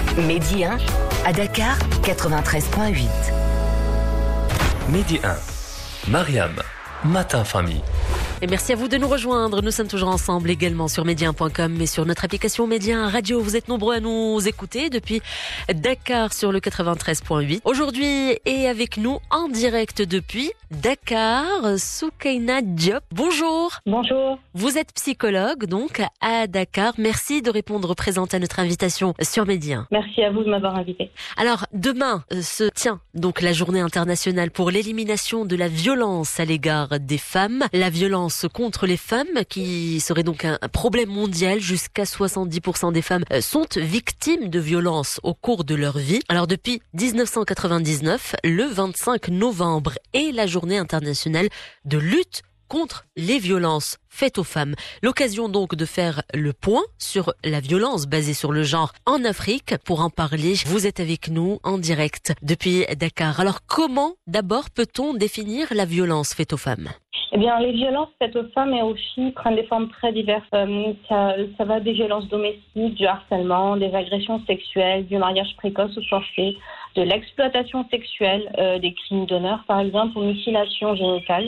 Midi 1, à Dakar, 93.8. Midi 1, Mariam, Matin Famille. Et merci à vous de nous rejoindre. Nous sommes toujours ensemble également sur média1.com et sur notre application Média Radio. Vous êtes nombreux à nous écouter depuis Dakar sur le 93.8. Aujourd'hui est avec nous en direct depuis Dakar, Soukaina Diop. Bonjour. Bonjour. Vous êtes psychologue donc à Dakar. Merci de répondre présente à notre invitation sur Média. Merci à vous de m'avoir invité. Alors demain se tient donc la journée internationale pour l'élimination de la violence à l'égard des femmes. La violence contre les femmes qui serait donc un problème mondial. Jusqu'à 70% des femmes sont victimes de violences au cours de leur vie. Alors depuis 1999, le 25 novembre est la journée internationale de lutte contre les violences faites aux femmes. L'occasion donc de faire le point sur la violence basée sur le genre en Afrique. Pour en parler, vous êtes avec nous en direct depuis Dakar. Alors comment d'abord peut-on définir la violence faite aux femmes ? Eh bien, les violences faites aux femmes et aux filles prennent des formes très diverses. Ça va des violences domestiques, du harcèlement, des agressions sexuelles, du mariage précoce ou forcé, de l'exploitation sexuelle, des crimes d'honneur par exemple, ou mutilation génitale.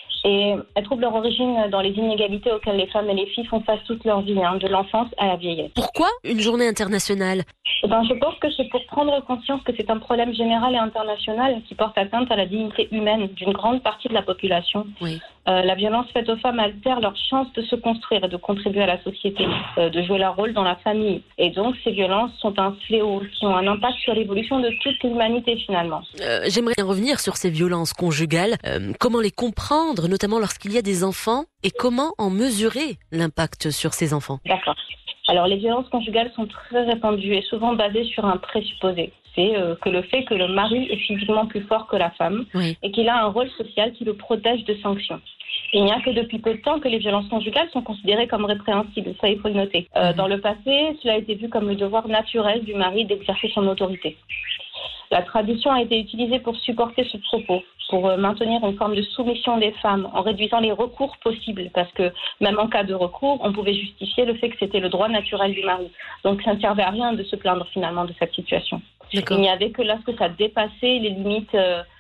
Et elles trouvent leur origine dans les inégalités auxquelles les femmes et les filles font face toute leur vie, de l'enfance à la vieillesse. Pourquoi une journée internationale ? Je pense que c'est pour prendre conscience que c'est un problème général et international qui porte atteinte à la dignité humaine d'une grande partie de la population. Oui. La violence faite aux femmes altère leur chance de se construire et de contribuer à la société, de jouer leur rôle dans la famille. Et donc, ces violences sont un fléau qui ont un impact sur l'évolution de toute l'humanité finalement. J'aimerais revenir sur ces violences conjugales. Comment les comprendre, notamment lorsqu'il y a des enfants, et comment en mesurer l'impact sur ces enfants ? D'accord. Alors, les violences conjugales sont très répandues et souvent basées sur un présupposé. C'est que le fait que le mari est physiquement plus fort que la femme, oui, et qu'il a un rôle social qui le protège de sanctions. Il n'y a que depuis peu de temps que les violences conjugales sont considérées comme répréhensibles, ça il faut le noter. Dans le passé, cela a été vu comme le devoir naturel du mari d'exercer son autorité. La tradition a été utilisée pour supporter ce propos, pour maintenir une forme de soumission des femmes en réduisant les recours possibles, parce que même en cas de recours, on pouvait justifier le fait que c'était le droit naturel du mari. Donc ça ne servait à rien de se plaindre finalement de cette situation. D'accord. Il n'y avait que lorsque ça dépassait les limites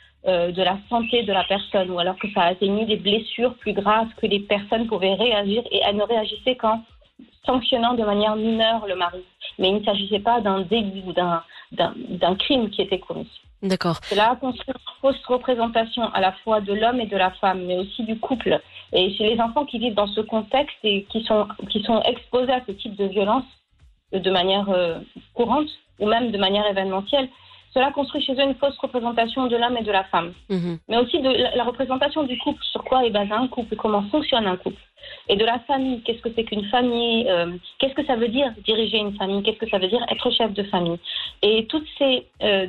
de la santé de la personne, ou alors que ça atteignait des blessures plus graves que les personnes pouvaient réagir, et elles ne réagissaient qu'en sanctionnant de manière mineure le mari. Mais il ne s'agissait pas d'un délit ou d'un crime qui était commis. D'accord. Cela a construit une fausse représentation à la fois de l'homme et de la femme, mais aussi du couple. Et chez les enfants qui vivent dans ce contexte et qui sont exposés à ce type de violence de manière courante ou même de manière événementielle, cela construit chez eux une fausse représentation de l'homme et de la femme. Mais aussi de la représentation du couple, sur quoi est basé un couple, comment fonctionne un couple. Et de la famille, qu'est-ce que c'est qu'une famille, qu'est-ce que ça veut dire diriger une famille, qu'est-ce que ça veut dire être chef de famille. Et toutes ces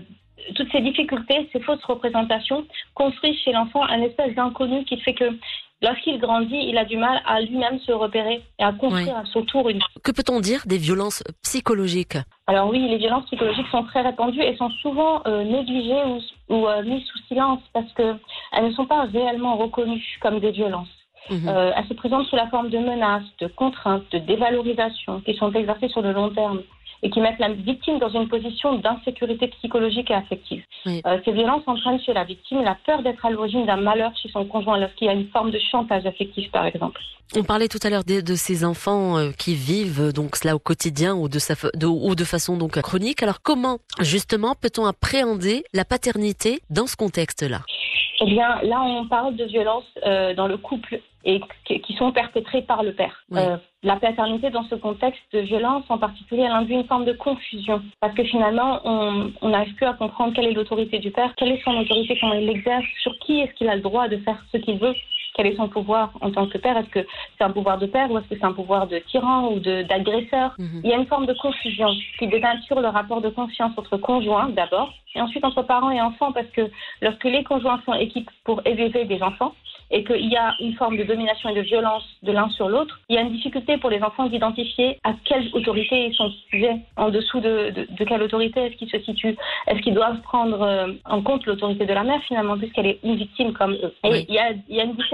difficultés, ces fausses représentations construisent chez l'enfant un espèce d'inconnu qui fait que lorsqu'il grandit, il a du mal à lui-même se repérer et à construire à son tour une... Que peut-on dire des violences psychologiques ? Alors oui, les violences psychologiques sont très répandues et sont souvent négligées ou mises sous silence parce qu'elles ne sont pas réellement reconnues comme des violences. Elles se présentent sous la forme de menaces, de contraintes, de dévalorisation qui sont exercées sur le long terme et qui mettent la victime dans une position d'insécurité psychologique et affective. Oui. Ces violences entraînent chez la victime la peur d'être à l'origine d'un malheur chez son conjoint lorsqu'il y a une forme de chantage affectif, par exemple. On parlait tout à l'heure de ces enfants qui vivent donc cela au quotidien ou de façon donc chronique. Alors comment justement peut-on appréhender la paternité dans ce contexte-là ? Eh bien, là, on parle de violences dans le couple et qui sont perpétrées par le père. Oui. La paternité dans ce contexte de violence en particulier, elle induit une forme de confusion parce que finalement, on n'arrive plus à comprendre quelle est l'autorité du père, quelle est son autorité, comment il l'exerce, sur qui est-ce qu'il a le droit de faire ce qu'il veut, quel est son pouvoir en tant que père, est-ce que c'est un pouvoir de père ou est-ce que c'est un pouvoir de tyran ou d'agresseur. Il y a une forme de confusion qui dénature le rapport de confiance entre conjoints d'abord et ensuite entre parents et enfants parce que lorsque les conjoints sont équipés pour élever des enfants, et qu'il y a une forme de domination et de violence de l'un sur l'autre, il y a une difficulté pour les enfants d'identifier à quelle autorité ils sont sujets, en dessous de quelle autorité est-ce qu'ils se situent. Est-ce qu'ils doivent prendre en compte l'autorité de la mère finalement, puisqu'elle est une victime comme eux. Et il y a une différence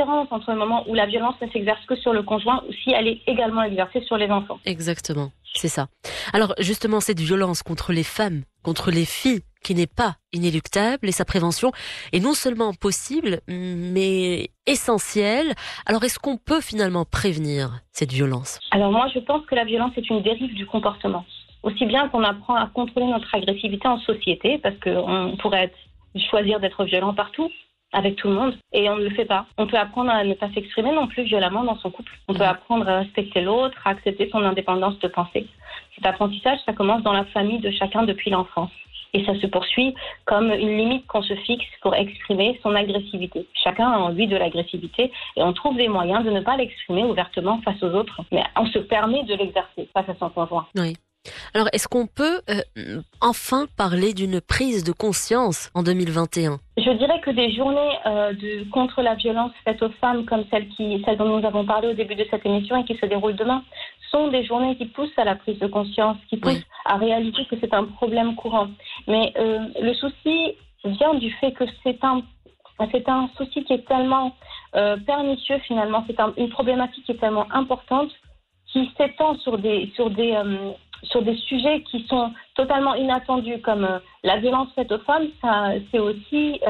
différence entre le moment où la violence ne s'exerce que sur le conjoint ou si elle est également exercée sur les enfants. Exactement, c'est ça. Alors justement, cette violence contre les femmes, contre les filles, qui n'est pas inéluctable et sa prévention est non seulement possible, mais essentielle. Alors est-ce qu'on peut finalement prévenir cette violence ? Alors moi, je pense que la violence est une dérive du comportement. Aussi bien qu'on apprend à contrôler notre agressivité en société, parce qu'on pourrait choisir d'être violent partout, avec tout le monde, et on ne le fait pas. On peut apprendre à ne pas s'exprimer non plus violemment dans son couple. On peut apprendre à respecter l'autre, à accepter son indépendance de penser. Cet apprentissage, ça commence dans la famille de chacun depuis l'enfance. Et ça se poursuit comme une limite qu'on se fixe pour exprimer son agressivité. Chacun a en lui de l'agressivité et on trouve des moyens de ne pas l'exprimer ouvertement face aux autres, mais on se permet de l'exercer face à son conjoint. Oui. Alors, est-ce qu'on peut enfin parler d'une prise de conscience en 2021 ? Je dirais que des journées contre la violence faite aux femmes, comme celle dont nous avons parlé au début de cette émission et qui se déroule demain, sont des journées qui poussent à la prise de conscience, qui poussent à réaliser que c'est un problème courant. Mais le souci vient du fait que c'est un souci qui est tellement pernicieux finalement, une problématique qui est tellement importante, qui s'étend sur des sujets qui sont totalement inattendus, comme la violence faite aux femmes. C'est aussi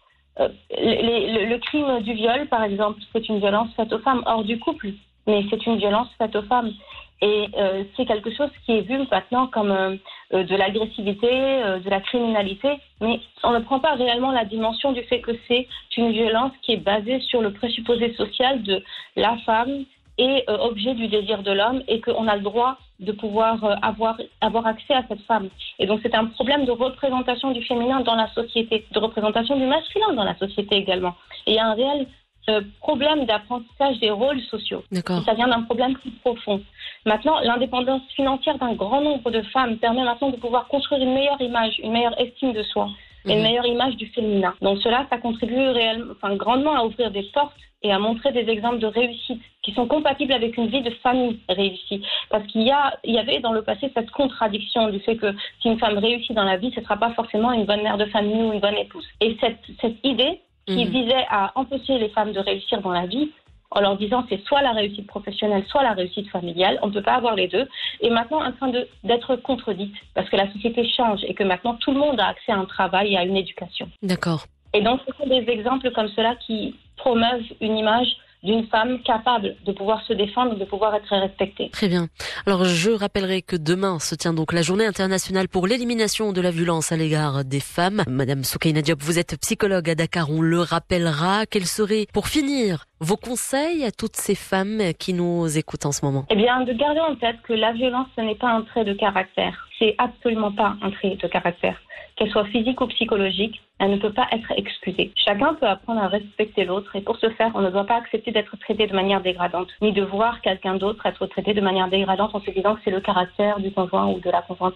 le crime du viol, par exemple. C'est une violence faite aux femmes hors du couple, mais c'est une violence faite aux femmes. Et c'est quelque chose qui est vu maintenant comme de l'agressivité, de la criminalité, mais on ne prend pas réellement la dimension du fait que c'est une violence qui est basée sur le présupposé social de la femme et objet du désir de l'homme, et qu'on a le droit de pouvoir avoir accès à cette femme. Et donc c'est un problème de représentation du féminin dans la société, de représentation du masculin dans la société également. Et il y a un réel problème d'apprentissage des rôles sociaux. D'accord. Et ça vient d'un problème plus profond. Maintenant, l'indépendance financière d'un grand nombre de femmes permet maintenant de pouvoir construire une meilleure image, une meilleure estime de soi, et une meilleure image du féminin. Donc cela, ça contribue grandement à ouvrir des portes et à montrer des exemples de réussite qui sont compatibles avec une vie de famille réussie. Parce qu'il y avait dans le passé cette contradiction du fait que si une femme réussit dans la vie, ce ne sera pas forcément une bonne mère de famille ou une bonne épouse. Et cette idée qui visait à empêcher les femmes de réussir dans la vie, en leur disant c'est soit la réussite professionnelle, soit la réussite familiale, on ne peut pas avoir les deux, est maintenant en train d'être contredite, parce que la société change et que maintenant tout le monde a accès à un travail et à une éducation. D'accord. Et donc ce sont des exemples comme cela qui promeuvent une image d'une femme capable de pouvoir se défendre, de pouvoir être respectée. Très bien. Alors je rappellerai que demain se tient donc la journée internationale pour l'élimination de la violence à l'égard des femmes. Madame Soukaina Diop, vous êtes psychologue à Dakar, on le rappellera. Quels seraient, pour finir, vos conseils à toutes ces femmes qui nous écoutent en ce moment ? Eh bien, de garder en tête que la violence, ce n'est pas un trait de caractère. C'est absolument pas un trait de caractère. Qu'elle soit physique ou psychologique, elle ne peut pas être excusée. Chacun peut apprendre à respecter l'autre, et pour ce faire, on ne doit pas accepter d'être traité de manière dégradante, ni de voir quelqu'un d'autre être traité de manière dégradante en se disant que c'est le caractère du conjoint ou de la conjointe.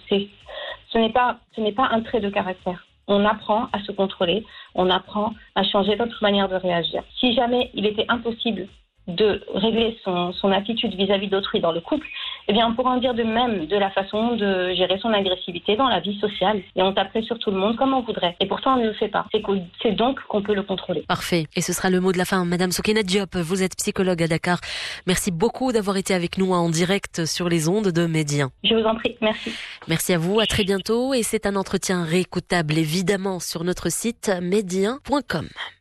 Ce n'est pas un trait de caractère. On apprend à se contrôler, on apprend à changer notre manière de réagir. Si jamais il était impossible de régler son attitude vis-à-vis d'autrui dans le couple, eh bien on pourra en dire de même de la façon de gérer son agressivité dans la vie sociale, et on taperait sur tout le monde comme on voudrait, et pourtant on ne le fait pas. C'est donc qu'on peut le contrôler. Parfait, et ce sera le mot de la fin. Madame Soukaina Diop, vous êtes psychologue à Dakar, merci beaucoup d'avoir été avec nous en direct sur les ondes de Médien. Je vous en prie, merci. Merci à vous, à très bientôt, et c'est un entretien réécoutable évidemment sur notre site médien.com.